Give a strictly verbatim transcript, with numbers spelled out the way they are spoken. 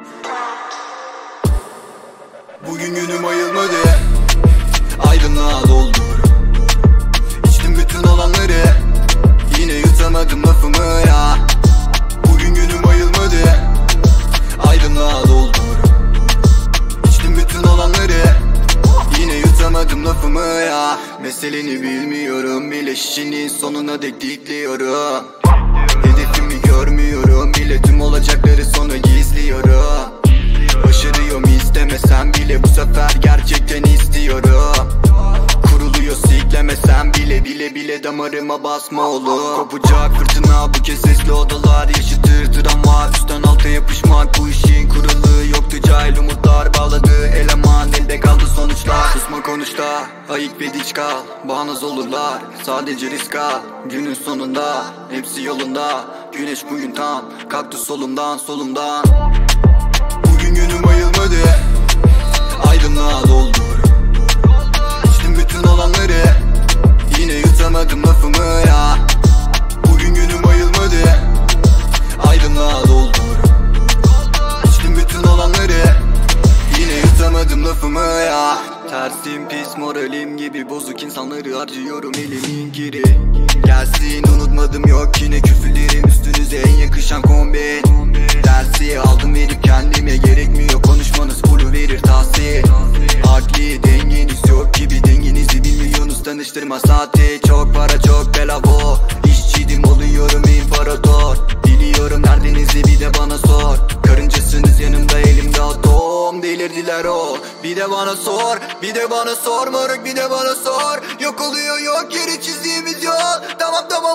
Bugün günüm ayılmadı, aydınlığa doldur. İçtim bütün olanları, yine yutamadım lafımı ya. Bugün günüm ayılmadı, aydınlığa doldur. İçtim bütün olanları, yine yutamadım lafımı ya. Meseleni bilmiyorum bile, şişinin sonuna dek dikliyorum. Hedefimi görmüyorum bile, tüm olacakları sonra gizliyorum. Başarıyorum istemesem bile, bu sefer gerçekten istiyorum. Kuruluyor siklemesem bile, bile bile damarıma basma oğlum. Kopacak fırtına bu kez, sesli odalar yaşatır travma. Üstten alta yapışmak bu işin kuralı yoktu, cahil umutlar bağladı eleman, elde kaldı sonuçlar. Susma konuşta, ayık ve diç kal, bağnaz olurlar sadece risk al. Günün sonunda hepsi yolunda, güneş bugün tam kalktı solumdan solumdan. Bugün günüm ayılmadı, aydınlığa doldur. İçtim bütün olanları, yine yutamadım lafımı ya. Bugün günüm ayılmadı, aydınlığa doldur. İçtim bütün olanları, yine yutamadım lafımı ya. Tersim pis, moralim gibi bozuk, insanları harcıyorum elimin kiri. Gelsin unutmadım yok yine küfürlerim, üstünüze en yakışan kombin. Dersi aldım verip kendime, gerekmiyor konuşmanız, fulu verir tahsil. Akli dengeniz yok gibi, dengenizi bilmiyorsunuz, tanıştırma saati. Çok para çok bela bu, işçiydim oluyorum imparator. Biliyorum derdinizi bir de bana sor, karıncasınız yanımda elimde atom. Delirdiler o, bir de bana sor, bir de bana sor moruk, bir de bana sor. Yok oluyor yok yeri çizdiğimiz yol, tamam tamam